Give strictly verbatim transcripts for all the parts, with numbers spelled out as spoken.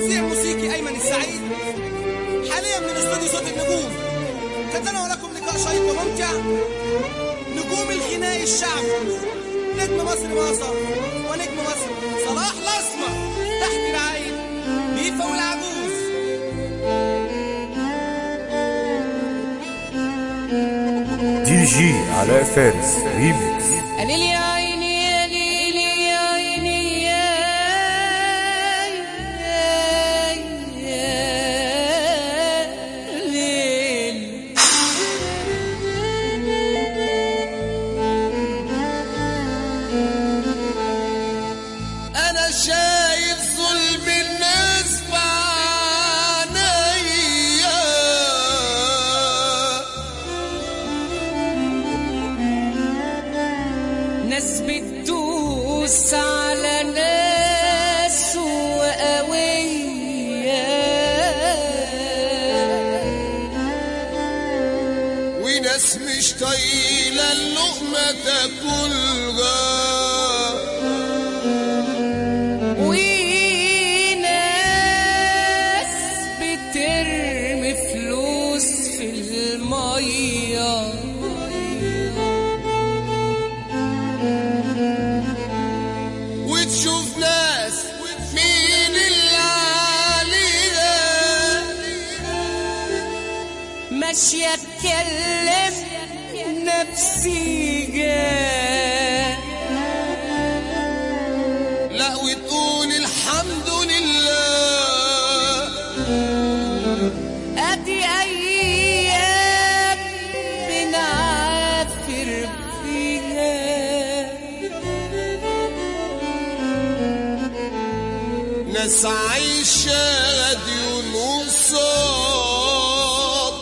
توزيع موسيقي أيمن السعيد، حاليا من استوديو صوت النجوم. قدمنا لكم لقاء شيق وممتع. نجوم الغناء الشعبي، نجم مصر مصر ونجم مصر صلاح الأسمر تحت رعاية بيفا والعجوز. دي جي علاء فارس ريميكس. قليل يا عيني يا ليل يا عيني يا ليل، أنا شايف ظلم الناس بعينيا، ناس بتدوس على ناس وقوية، وناس مش طايلة اللقمة تاكلها، وناس بترمي فلوس في المية، وتشوف ناس مين اللي عليها ماشية اتكلم نفسي جاه، لا وتقول الحمد لله ادي ايام بنعافر فيها، ناس عايشة ديون وصاب،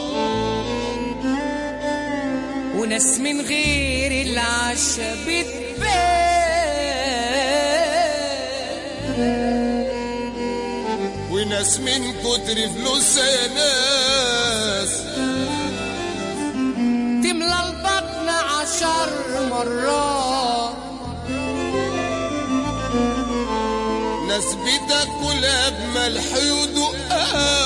وناس من غير العشا بتبان، وناس من كتر فلوسها ناس تملى البطن عشر مرات، ناس بتاكلها بملح ودقها،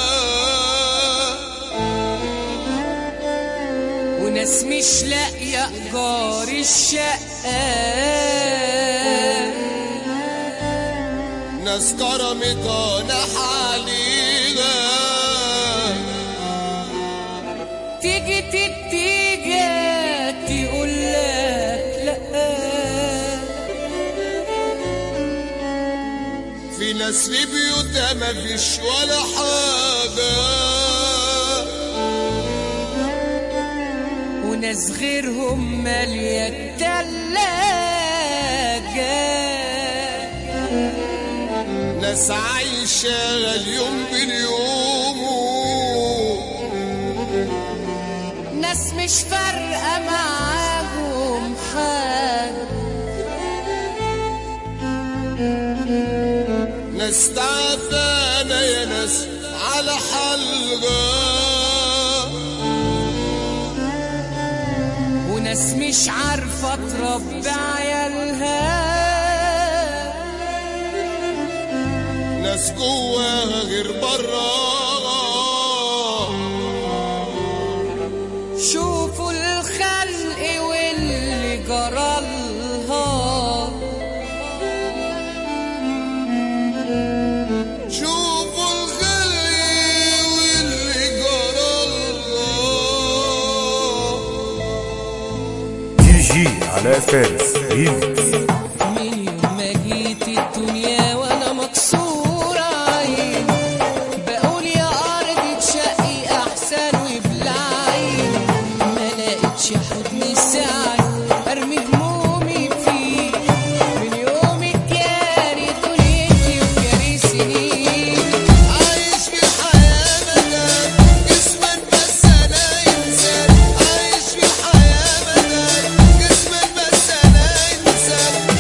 وناس مش لاقيه ايجار الشقه، ناس كرمتها نحاليها، تيجي تتيجي تقول لك لا، في ناس في بيوتها مفيش ولا حاجة، وناس غيرهم مالية التلاجة، ناس عايشة اليوم باليوم، ناس مش فارقة معاهم حاجة، ناس تعبانة يا ناس على حلقة، وناس مش عارفة تربي عيالها، ناس جواها غير براها، شوفوا الخلق واللي جرالها، شوفوا الخلق واللي جرالها. دي جي علاء فارس ريميكس. من يوم ما جيت الدنيا وانا مكسورة عين، بقول يا ارض اتشقي احسن وبلعي، ما لقيتش حضن ساعي ارمي همومي فيه، من يومك جاري دنيتي وجاري سنين، عايش في حياة مدار جسمك بس انا انسان، عايش في حياة مدار جسمك بس انا انسان،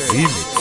ريميكس.